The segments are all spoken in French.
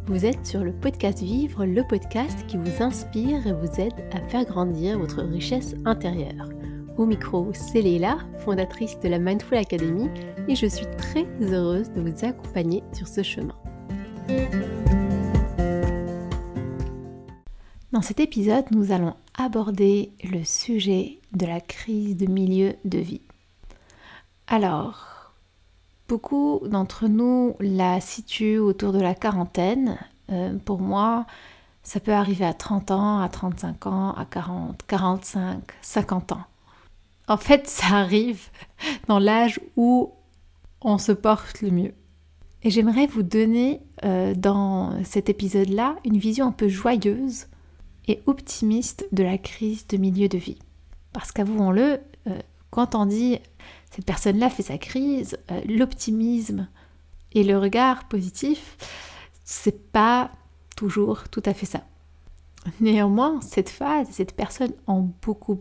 Vous êtes sur le podcast Vivre, le podcast qui vous inspire et vous aide à faire grandir votre richesse intérieure. Au micro, c'est Leila, fondatrice de la Mindful Academy, et je suis très heureuse de vous accompagner sur ce chemin. Dans cet épisode, nous allons aborder le sujet de la crise de milieu de vie. Alors, beaucoup d'entre nous la situent autour de la quarantaine. Pour moi, ça peut arriver à 30 ans, à 35 ans, à 40, 45, 50 ans. En fait, ça arrive dans l'âge où on se porte le mieux. Et j'aimerais vous donner dans cet épisode-là une vision un peu joyeuse et optimiste de la crise de milieu de vie. Parce qu'avouons-le, quand on dit cette personne-là fait sa crise, l'optimisme et le regard positif, c'est pas toujours tout à fait ça. Néanmoins, cette phase, cette personne ont beaucoup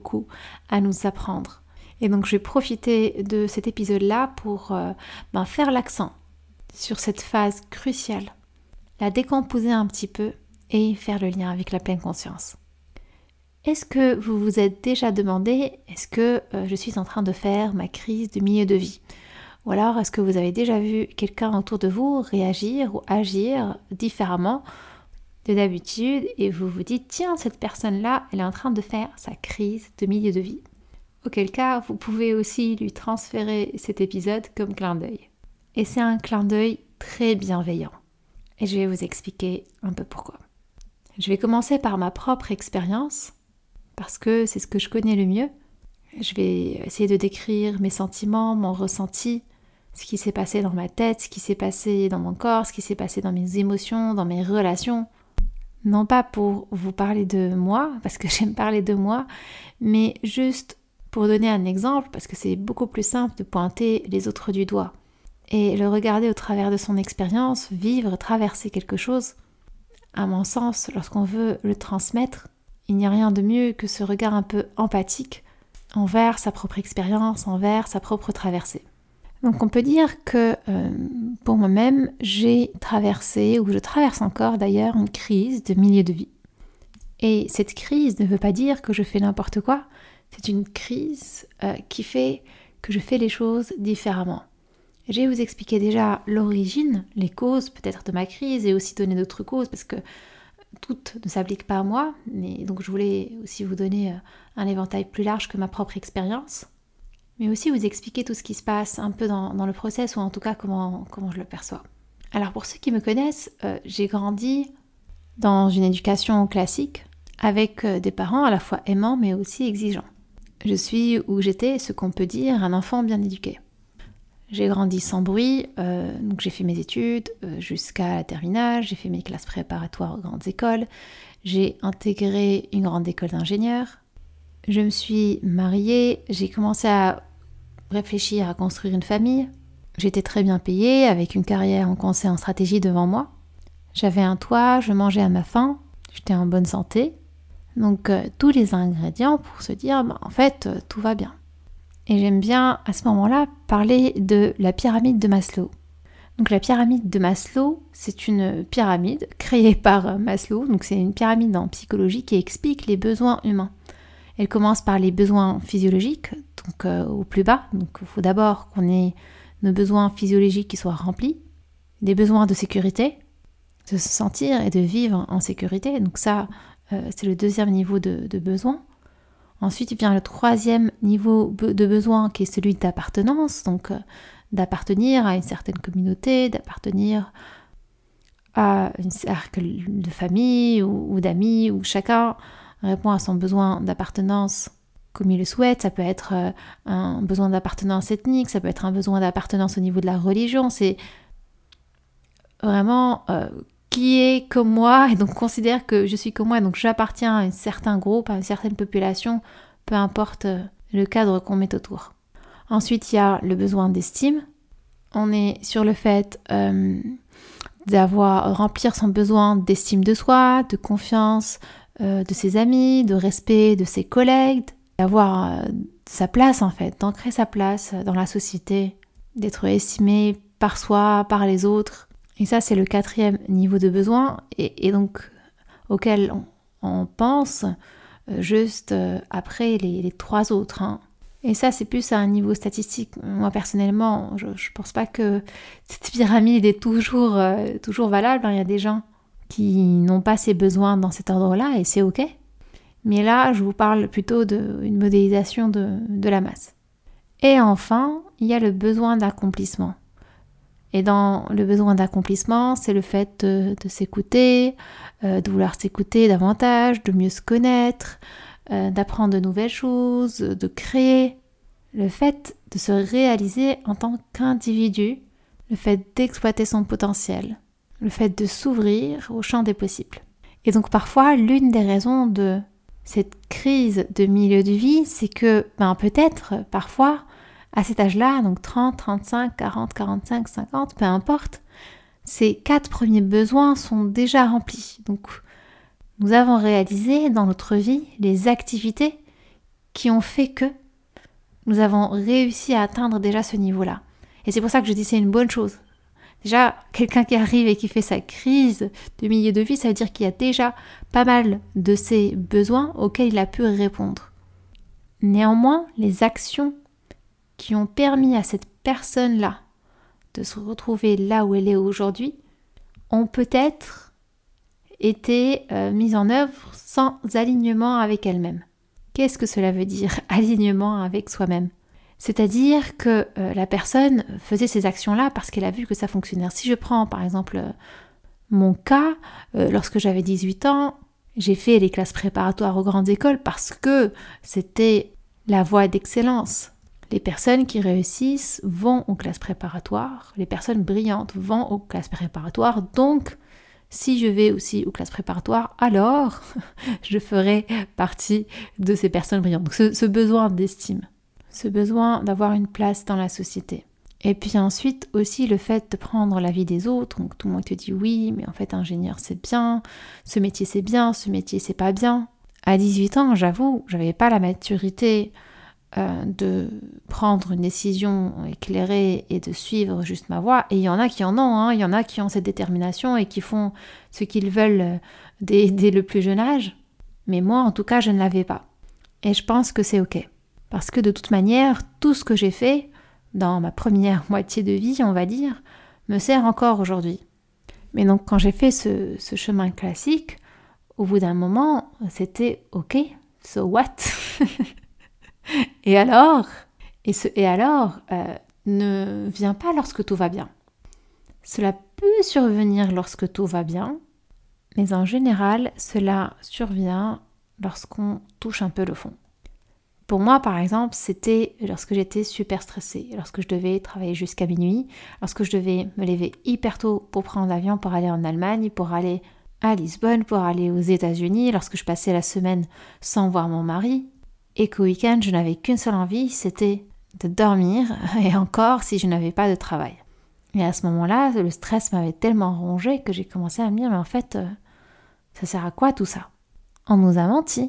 à nous apprendre. Et donc je vais profiter de cet épisode-là pour faire l'accent sur cette phase cruciale, la décomposer un petit peu et faire le lien avec la pleine conscience. Est-ce que vous vous êtes déjà demandé, est-ce que je suis en train de faire ma crise de milieu de vie ? Ou alors est-ce que vous avez déjà vu quelqu'un autour de vous réagir ou agir différemment de d'habitude et vous vous dites, tiens, cette personne-là, elle est en train de faire sa crise de milieu de vie. Auquel cas, vous pouvez aussi lui transférer cet épisode comme clin d'œil. Et c'est un clin d'œil très bienveillant. Et je vais vous expliquer un peu pourquoi. Je vais commencer par ma propre expérience, parce que c'est ce que je connais le mieux. Je vais essayer de décrire mes sentiments, mon ressenti, ce qui s'est passé dans ma tête, ce qui s'est passé dans mon corps, ce qui s'est passé dans mes émotions, dans mes relations. Non pas pour vous parler de moi, parce que j'aime parler de moi, mais juste pour donner un exemple, parce que c'est beaucoup plus simple de pointer les autres du doigt. Et le regarder au travers de son expérience, vivre, traverser quelque chose, à mon sens, lorsqu'on veut le transmettre, il n'y a rien de mieux que ce regard un peu empathique envers sa propre expérience, envers sa propre traversée. Donc on peut dire que pour moi-même, j'ai traversé, ou je traverse encore d'ailleurs, une crise de milieu de vie. Et cette crise ne veut pas dire que je fais n'importe quoi, c'est une crise qui fait que je fais les choses différemment. Je vais vous expliquer déjà l'origine, les causes peut-être de ma crise et aussi donner d'autres causes parce que toutes ne s'appliquent pas à moi, mais donc je voulais aussi vous donner un éventail plus large que ma propre expérience, mais aussi vous expliquer tout ce qui se passe un peu dans le process ou en tout cas comment je le perçois. Alors pour ceux qui me connaissent, j'ai grandi dans une éducation classique avec des parents à la fois aimants mais aussi exigeants. Je suis ou j'étais ce qu'on peut dire un enfant bien éduqué. J'ai grandi sans bruit, donc j'ai fait mes études jusqu'à la terminale, j'ai fait mes classes préparatoires aux grandes écoles, j'ai intégré une grande école d'ingénieurs, je me suis mariée, j'ai commencé à réfléchir à construire une famille, j'étais très bien payée avec une carrière en conseil en stratégie devant moi, j'avais un toit, je mangeais à ma faim, j'étais en bonne santé, donc tous les ingrédients pour se dire en fait tout va bien. Et j'aime bien à ce moment-là parler de la pyramide de Maslow. Donc la pyramide de Maslow, c'est une pyramide créée par Maslow, donc c'est une pyramide en psychologie qui explique les besoins humains. Elle commence par les besoins physiologiques, donc au plus bas. Donc il faut d'abord qu'on ait nos besoins physiologiques qui soient remplis, des besoins de sécurité, de se sentir et de vivre en sécurité. Donc ça, c'est le deuxième niveau de besoin. Ensuite vient le troisième niveau de besoin qui est celui d'appartenance, donc d'appartenir à une certaine communauté, d'appartenir à un cercle de famille ou d'amis, où chacun répond à son besoin d'appartenance comme il le souhaite. Ça peut être un besoin d'appartenance ethnique, ça peut être un besoin d'appartenance au niveau de la religion, c'est vraiment qui est comme moi et donc considère que je suis comme moi, donc j'appartiens à un certain groupe, à une certaine population, peu importe le cadre qu'on met autour. Ensuite, il y a le besoin d'estime. On est sur le fait remplir son besoin d'estime de soi, de confiance de ses amis, de respect de ses collègues, d'avoir sa place en fait, d'ancrer sa place dans la société, d'être estimé par soi, par les autres, Et ça, c'est le 4e niveau de besoin et donc auquel on pense juste après les 3 autres. Hein. Et ça, c'est plus à un niveau statistique. Moi, personnellement, je pense pas que cette pyramide est toujours valable. Hein. Il y a des gens qui n'ont pas ces besoins dans cet ordre-là et c'est OK. Mais là, je vous parle plutôt d'une modélisation de la masse. Et enfin, il y a le besoin d'accomplissement. Et dans le besoin d'accomplissement, c'est le fait de s'écouter, de vouloir s'écouter davantage, de mieux se connaître, d'apprendre de nouvelles choses, de créer. Le fait de se réaliser en tant qu'individu, le fait d'exploiter son potentiel, le fait de s'ouvrir au champ des possibles. Et donc parfois, l'une des raisons de cette crise de milieu de vie, c'est que peut-être parfois, à cet âge-là, donc 30, 35, 40, 45, 50, peu importe, ces 4 premiers besoins sont déjà remplis. Donc nous avons réalisé dans notre vie les activités qui ont fait que nous avons réussi à atteindre déjà ce niveau-là. Et c'est pour ça que je dis c'est une bonne chose. Déjà, quelqu'un qui arrive et qui fait sa crise de milieu de vie, ça veut dire qu'il y a déjà pas mal de ses besoins auxquels il a pu répondre. Néanmoins, les actions qui ont permis à cette personne-là de se retrouver là où elle est aujourd'hui ont peut-être été mises en œuvre sans alignement avec elle-même. Qu'est-ce que cela veut dire, alignement avec soi-même ? C'est-à-dire que la personne faisait ces actions-là parce qu'elle a vu que ça fonctionnait. Si je prends par exemple mon cas, lorsque j'avais 18 ans, j'ai fait les classes préparatoires aux grandes écoles parce que c'était la voie d'excellence. Les personnes qui réussissent vont aux classes préparatoires, les personnes brillantes vont aux classes préparatoires, donc si je vais aussi aux classes préparatoires, alors je ferai partie de ces personnes brillantes. Donc ce besoin d'estime. Ce besoin d'avoir une place dans la société. Et puis ensuite aussi le fait de prendre l'avis des autres. Donc tout le monde te dit oui, mais en fait ingénieur c'est bien, ce métier c'est bien, ce métier c'est pas bien. À 18 ans, j'avoue, j'avais pas la maturité de prendre une décision éclairée et de suivre juste ma voie. Et il y en a qui en ont, il y en a qui ont cette détermination et qui font ce qu'ils veulent dès le plus jeune âge. Mais moi en tout cas je ne l'avais pas. Et je pense que c'est OK. Parce que de toute manière, tout ce que j'ai fait dans ma première moitié de vie, on va dire, me sert encore aujourd'hui. Mais donc quand j'ai fait ce chemin classique, au bout d'un moment, c'était OK, so what? Et alors ne vient pas lorsque tout va bien. Cela peut survenir lorsque tout va bien, mais en général, cela survient lorsqu'on touche un peu le fond. Pour moi, par exemple, c'était lorsque j'étais super stressée, lorsque je devais travailler jusqu'à minuit, lorsque je devais me lever hyper tôt pour prendre l'avion pour aller en Allemagne, pour aller à Lisbonne, pour aller aux États-Unis, lorsque je passais la semaine sans voir mon mari, et qu'au week-end, je n'avais qu'une seule envie, c'était de dormir, et encore si je n'avais pas de travail. Et à ce moment-là, le stress m'avait tellement rongé que j'ai commencé à me dire, mais en fait, ça sert à quoi tout ça ? On nous a menti.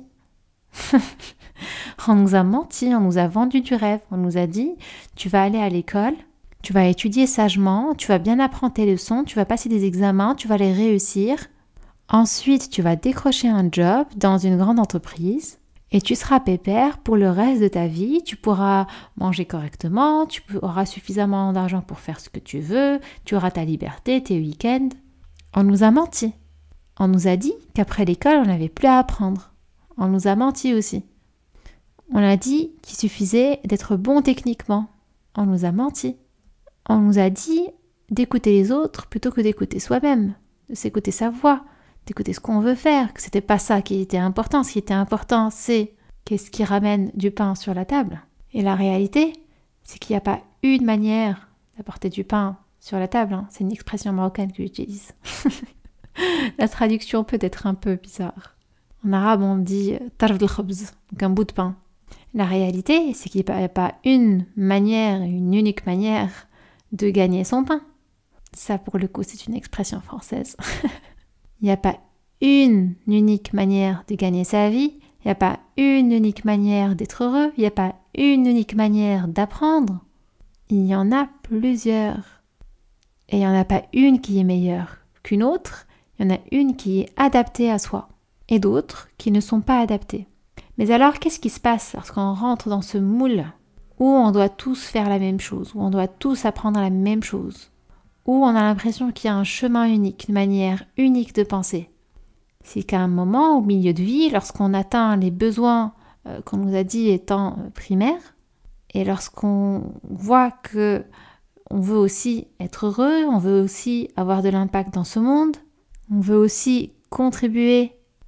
On nous a menti, on nous a vendu du rêve, on nous a dit tu vas aller à l'école, tu vas étudier sagement, tu vas bien apprendre tes leçons, tu vas passer des examens, tu vas les réussir. Ensuite, tu vas décrocher un job dans une grande entreprise et tu seras pépère pour le reste de ta vie, tu pourras manger correctement, tu auras suffisamment d'argent pour faire ce que tu veux, tu auras ta liberté, tes week-ends. On nous a menti. On nous a dit qu'après l'école, on n'avait plus à apprendre. On nous a menti aussi. On a dit qu'il suffisait d'être bon techniquement. On nous a menti. On nous a dit d'écouter les autres plutôt que d'écouter soi-même, de s'écouter sa voix, d'écouter ce qu'on veut faire, que c'était pas ça qui était important. Ce qui était important, c'est qu'est-ce qui ramène du pain sur la table. Et la réalité, c'est qu'il n'y a pas une manière d'apporter du pain sur la table. C'est une expression marocaine que j'utilise. La traduction peut être un peu bizarre. En arabe, on dit tarf al-khubz, donc un bout de pain. La réalité, c'est qu'il n'y a pas une unique manière de gagner son pain. Ça, pour le coup, c'est une expression française. Il n'y a pas une unique manière de gagner sa vie. Il n'y a pas une unique manière d'être heureux. Il n'y a pas une unique manière d'apprendre. Il y en a plusieurs. Et il n'y en a pas une qui est meilleure qu'une autre, il y en a une qui est adaptée à soi et d'autres qui ne sont pas adaptées. Mais alors, qu'est-ce qui se passe lorsqu'on rentre dans ce moule où on doit tous faire la même chose, où on doit tous apprendre la même chose, où on a l'impression qu'il y a un chemin unique, une manière unique de penser? C'est qu'à un moment, au milieu de vie, lorsqu'on atteint les besoins qu'on nous a dit étant primaires, et lorsqu'on voit que on veut aussi être heureux, on veut aussi avoir de l'impact dans ce monde, on veut aussi contribuer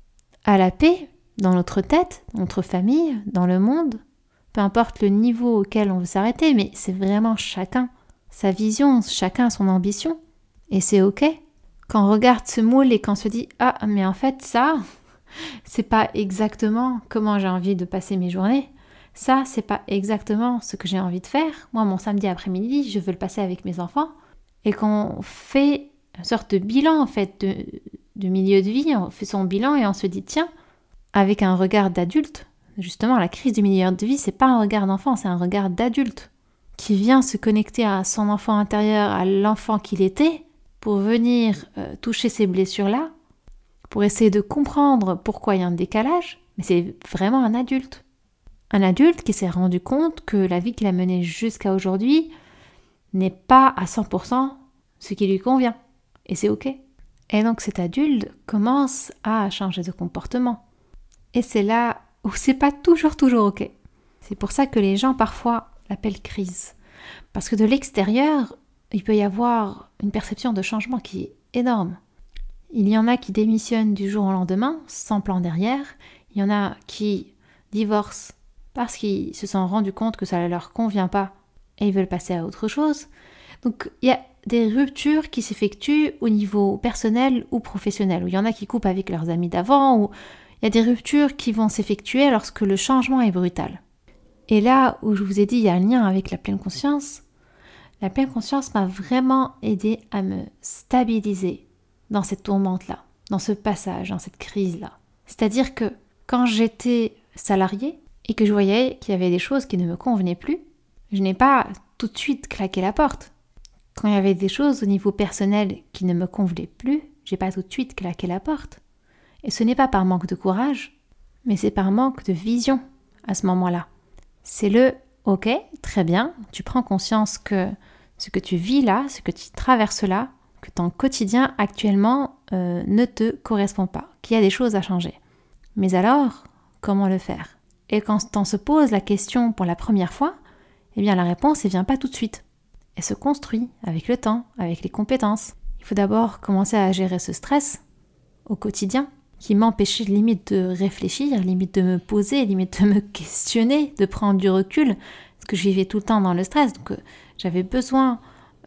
à la paix dans notre tête, dans notre famille, dans le monde, peu importe le niveau auquel on veut s'arrêter, mais c'est vraiment chacun sa vision, chacun son ambition, et c'est ok. Quand on regarde ce moule et qu'on se dit « Ah, mais en fait ça, c'est pas exactement comment j'ai envie de passer mes journées. Ça, c'est pas exactement ce que j'ai envie de faire. Moi, mon samedi après-midi, je veux le passer avec mes enfants. » Et qu'on fait une sorte de bilan, en fait, de milieu de vie, on fait son bilan et on se dit « Tiens, avec un regard d'adulte, justement, la crise du milieu de vie, c'est pas un regard d'enfant, c'est un regard d'adulte qui vient se connecter à son enfant intérieur, à l'enfant qu'il était, pour venir toucher ces blessures-là, pour essayer de comprendre pourquoi il y a un décalage, mais c'est vraiment un adulte. Un adulte qui s'est rendu compte que la vie qu'il a menée jusqu'à aujourd'hui n'est pas à 100% ce qui lui convient. Et c'est ok. Et donc cet adulte commence à changer de comportement. Et c'est là où c'est pas toujours ok. C'est pour ça que les gens parfois l'appellent crise. Parce que de l'extérieur, il peut y avoir une perception de changement qui est énorme. Il y en a qui démissionnent du jour au lendemain, sans plan derrière. Il y en a qui divorcent parce qu'ils se sont rendus compte que ça ne leur convient pas et ils veulent passer à autre chose. Donc il y a des ruptures qui s'effectuent au niveau personnel ou professionnel. Où il y en a qui coupent avec leurs amis d'avant, ou il y a des ruptures qui vont s'effectuer lorsque le changement est brutal. Et là où je vous ai dit il y a un lien avec la pleine conscience, la pleine conscience m'a vraiment aidé à me stabiliser dans cette tourmente-là, dans ce passage, dans cette crise-là. C'est-à-dire que quand j'étais salariée et que je voyais qu'il y avait des choses qui ne me convenaient plus, je n'ai pas tout de suite claqué la porte. Quand il y avait des choses au niveau personnel qui ne me convenaient plus, j'ai pas tout de suite claqué la porte. Et ce n'est pas par manque de courage, mais c'est par manque de vision à ce moment-là. C'est le « ok, très bien, tu prends conscience que ce que tu vis là, ce que tu traverses là, que ton quotidien actuellement ne te correspond pas, qu'il y a des choses à changer. Mais alors, comment le faire ?» Et quand on se pose la question pour la première fois, eh bien la réponse ne vient pas tout de suite. Elle se construit avec le temps, avec les compétences. Il faut d'abord commencer à gérer ce stress au quotidien qui m'empêchait limite de réfléchir, limite de me poser, limite de me questionner, de prendre du recul, parce que je vivais tout le temps dans le stress. Donc j'avais besoin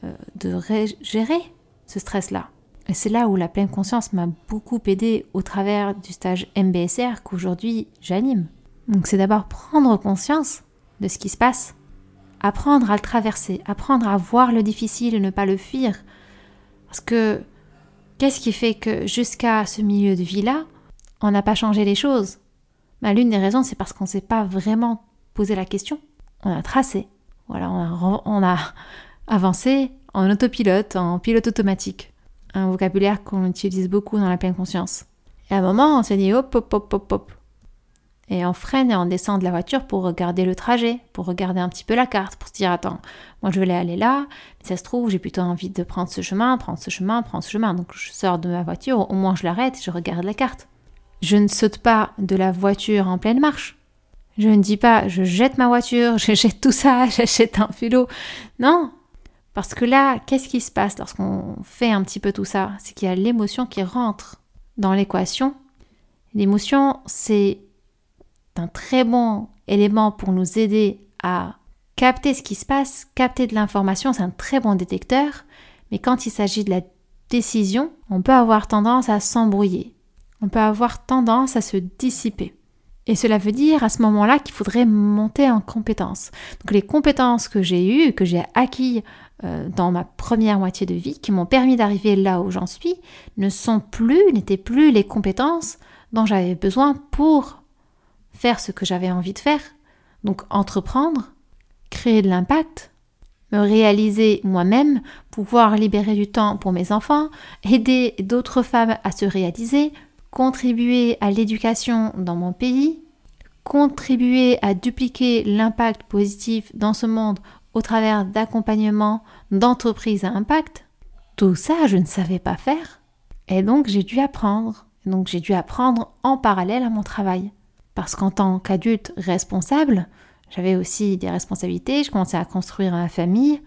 de gérer ce stress-là. Et c'est là où la pleine conscience m'a beaucoup aidée au travers du stage MBSR qu'aujourd'hui j'anime. Donc c'est d'abord prendre conscience de ce qui se passe, apprendre à le traverser, apprendre à voir le difficile et ne pas le fuir. Parce que qu'est-ce qui fait que jusqu'à ce milieu de vie-là, on n'a pas changé les choses? L'une des raisons, c'est parce qu'on ne s'est pas vraiment posé la question. On a tracé. Voilà, on a avancé en autopilote, en pilote automatique. Un vocabulaire qu'on utilise beaucoup dans la pleine conscience. Et à un moment, on s'est dit hop, hop, hop, hop, hop. Et on freine et on descend de la voiture pour regarder le trajet, pour regarder un petit peu la carte, pour se dire attends, moi je voulais aller là, mais ça se trouve j'ai plutôt envie de prendre ce chemin. Donc je sors de ma voiture, au moins je l'arrête et je regarde la carte. Je ne saute pas de la voiture en pleine marche. Je ne dis pas je jette ma voiture, je jette tout ça, j'achète un vélo. Non, parce que là, qu'est-ce qui se passe lorsqu'on fait un petit peu tout ça? C'est qu'il y a l'émotion qui rentre dans l'équation. L'émotion, c'est un très bon élément pour nous aider à capter ce qui se passe, capter de l'information, c'est un très bon détecteur, mais quand il s'agit de la décision, on peut avoir tendance à s'embrouiller, on peut avoir tendance à se dissiper. Et cela veut dire à ce moment-là qu'il faudrait monter en compétences. Donc les compétences que j'ai eues, que j'ai acquises dans ma première moitié de vie, qui m'ont permis d'arriver là où j'en suis, n'étaient plus les compétences dont j'avais besoin pour faire ce que j'avais envie de faire, donc entreprendre, créer de l'impact, me réaliser moi-même, pouvoir libérer du temps pour mes enfants, aider d'autres femmes à se réaliser, contribuer à l'éducation dans mon pays, contribuer à dupliquer l'impact positif dans ce monde au travers d'accompagnement d'entreprises à impact. Tout ça, je ne savais pas faire. Et donc, j'ai dû apprendre. Donc, j'ai dû apprendre en parallèle à mon travail. Parce qu'en tant qu'adulte responsable, j'avais aussi des responsabilités, je commençais à construire ma famille.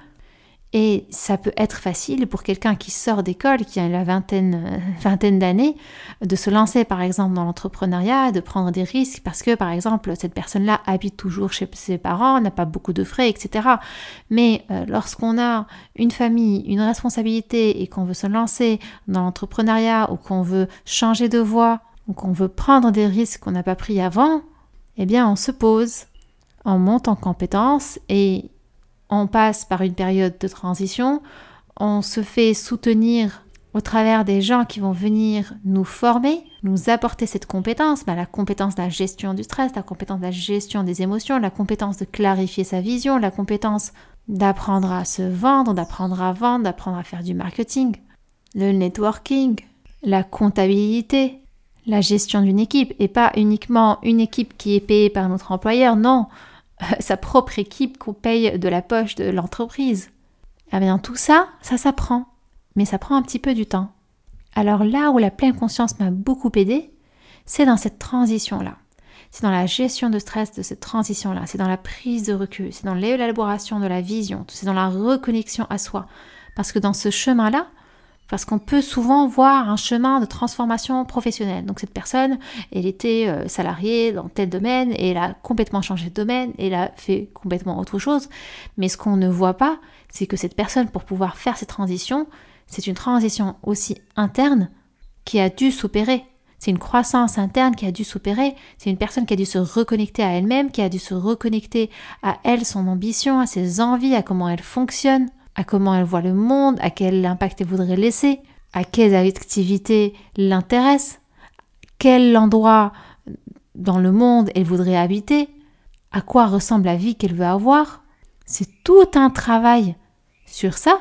Et ça peut être facile pour quelqu'un qui sort d'école, qui a la vingtaine d'années, de se lancer par exemple dans l'entrepreneuriat, de prendre des risques parce que par exemple cette personne-là habite toujours chez ses parents, n'a pas beaucoup de frais, etc. Mais lorsqu'on a une famille, une responsabilité et qu'on veut se lancer dans l'entrepreneuriat ou qu'on veut changer de voie ou qu'on veut prendre des risques qu'on n'a pas pris avant, eh bien on se pose, on monte en compétences et on passe par une période de transition, on se fait soutenir au travers des gens qui vont venir nous former, nous apporter cette compétence, la compétence de la gestion du stress, la compétence de la gestion des émotions, la compétence de clarifier sa vision, la compétence d'apprendre à se vendre, d'apprendre à faire du marketing, le networking, la comptabilité, la gestion d'une équipe, et pas uniquement une équipe qui est payée par notre employeur, non, sa propre équipe qu'on paye de la poche de l'entreprise. Eh bien tout ça, ça s'apprend, mais ça prend un petit peu du temps. Alors là où la pleine conscience m'a beaucoup aidée, c'est dans cette transition-là. C'est dans la gestion de stress de cette transition-là, c'est dans la prise de recul, c'est dans l'élaboration de la vision, c'est dans la reconnexion à soi. Parce que dans ce chemin-là, parce qu'on peut souvent voir un chemin de transformation professionnelle. Donc cette personne, elle était salariée dans tel domaine et elle a complètement changé de domaine et elle a fait complètement autre chose. Mais ce qu'on ne voit pas, c'est que cette personne, pour pouvoir faire cette transition, c'est une transition aussi interne qui a dû s'opérer. C'est une croissance interne qui a dû s'opérer. C'est une personne qui a dû se reconnecter à elle-même, qui a dû se reconnecter à elle, son ambition, à ses envies, à comment elle fonctionne, à comment elle voit le monde, à quel impact elle voudrait laisser, à quelles activités l'intéressent, quel endroit dans le monde elle voudrait habiter, à quoi ressemble la vie qu'elle veut avoir. C'est tout un travail sur ça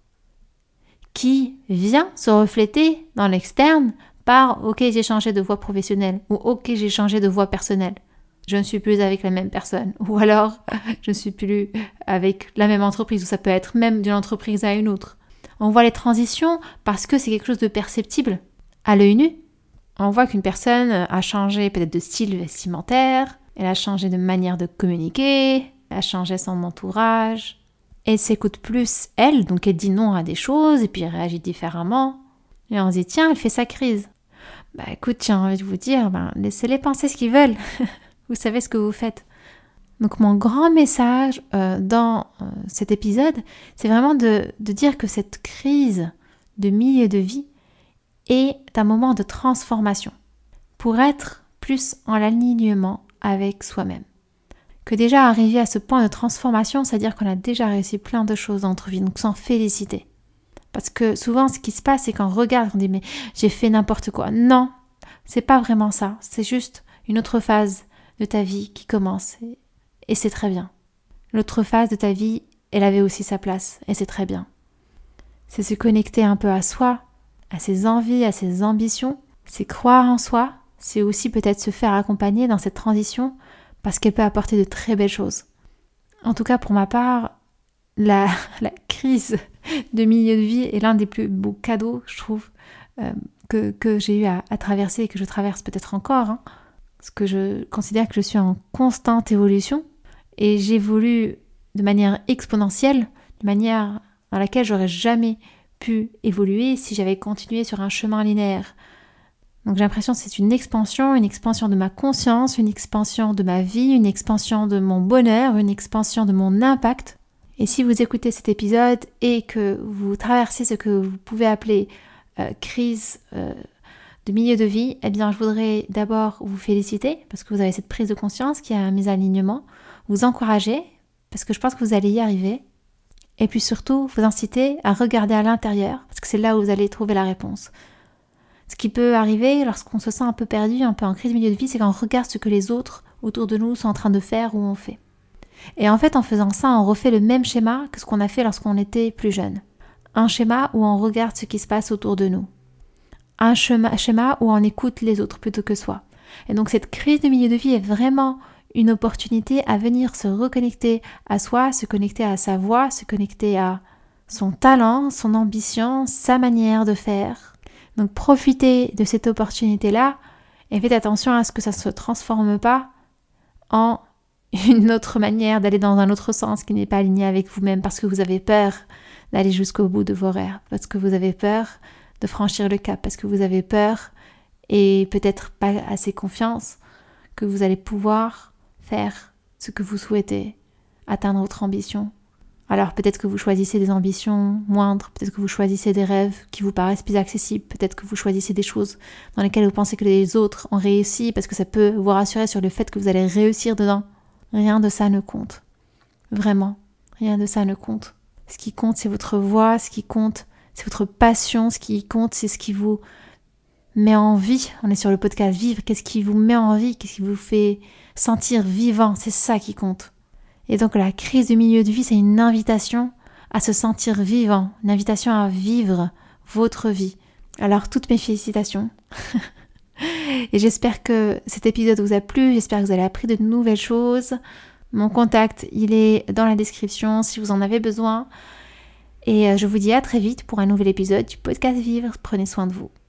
qui vient se refléter dans l'externe par « ok, j'ai changé de voie professionnelle » ou « ok, j'ai changé de voie personnelle ». Je ne suis plus avec la même personne, ou alors je ne suis plus avec la même entreprise, ou ça peut être même d'une entreprise à une autre. On voit les transitions parce que c'est quelque chose de perceptible à l'œil nu. On voit qu'une personne a changé peut-être de style vestimentaire, elle a changé de manière de communiquer, elle a changé son entourage, elle s'écoute plus elle, donc elle dit non à des choses et puis elle réagit différemment. Et on se dit tiens, elle fait sa crise. Écoute, j'ai envie de vous dire, laissez-les penser ce qu'ils veulent. Vous savez ce que vous faites. Donc mon grand message dans cet épisode, c'est vraiment de dire que cette crise de milieu de vie est un moment de transformation pour être plus en alignement avec soi-même. Que déjà arriver à ce point de transformation, c'est-à-dire qu'on a déjà réussi plein de choses dans notre vie, donc s'en féliciter. Parce que souvent ce qui se passe, c'est qu'on regarde, on dit mais j'ai fait n'importe quoi. Non, c'est pas vraiment ça, c'est juste une autre phase de ta vie qui commence et c'est très bien. L'autre phase de ta vie, elle avait aussi sa place et c'est très bien. C'est se connecter un peu à soi, à ses envies, à ses ambitions, c'est croire en soi, c'est aussi peut-être se faire accompagner dans cette transition parce qu'elle peut apporter de très belles choses. En tout cas pour ma part, la crise de milieu de vie est l'un des plus beaux cadeaux, je trouve, que j'ai eu à traverser et que je traverse peut-être encore, parce que je considère que je suis en constante évolution et j'évolue de manière exponentielle, de manière dans laquelle j'aurais jamais pu évoluer si j'avais continué sur un chemin linéaire. Donc j'ai l'impression que c'est une expansion de ma conscience, une expansion de ma vie, une expansion de mon bonheur, une expansion de mon impact. Et si vous écoutez cet épisode et que vous traversez ce que vous pouvez appeler crise de milieu de vie, eh bien je voudrais d'abord vous féliciter parce que vous avez cette prise de conscience qui a un mésalignement, vous encourager parce que je pense que vous allez y arriver et puis surtout vous inciter à regarder à l'intérieur parce que c'est là où vous allez trouver la réponse. Ce qui peut arriver lorsqu'on se sent un peu perdu, un peu en crise de milieu de vie, c'est qu'on regarde ce que les autres autour de nous sont en train de faire ou ont fait. Et en fait, en faisant ça, on refait le même schéma que ce qu'on a fait lorsqu'on était plus jeune. Un schéma où on regarde ce qui se passe autour de nous. Un schéma où on écoute les autres plutôt que soi. Et donc cette crise de milieu de vie est vraiment une opportunité à venir se reconnecter à soi, se connecter à sa voix, se connecter à son talent, son ambition, sa manière de faire. Donc profitez de cette opportunité-là et faites attention à ce que ça ne se transforme pas en une autre manière d'aller dans un autre sens qui n'est pas aligné avec vous-même parce que vous avez peur d'aller jusqu'au bout de vos rêves, parce que vous avez peur de franchir le cap, parce que vous avez peur et peut-être pas assez confiance que vous allez pouvoir faire ce que vous souhaitez, atteindre votre ambition. Alors peut-être que vous choisissez des ambitions moindres, peut-être que vous choisissez des rêves qui vous paraissent plus accessibles, peut-être que vous choisissez des choses dans lesquelles vous pensez que les autres ont réussi parce que ça peut vous rassurer sur le fait que vous allez réussir dedans. Rien de ça ne compte. Vraiment, rien de ça ne compte. Ce qui compte, c'est votre voix, ce qui compte, c'est votre passion, ce qui compte, c'est ce qui vous met en vie. On est sur le podcast Vivre. Qu'est-ce qui vous met en vie? Qu'est-ce qui vous fait sentir vivant? C'est ça qui compte. Et donc la crise du milieu de vie, c'est une invitation à se sentir vivant, une invitation à vivre votre vie. Alors toutes mes félicitations. Et j'espère que cet épisode vous a plu, j'espère que vous avez appris de nouvelles choses. Mon contact, il est dans la description si vous en avez besoin. Et je vous dis à très vite pour un nouvel épisode du podcast Vivre. Prenez soin de vous.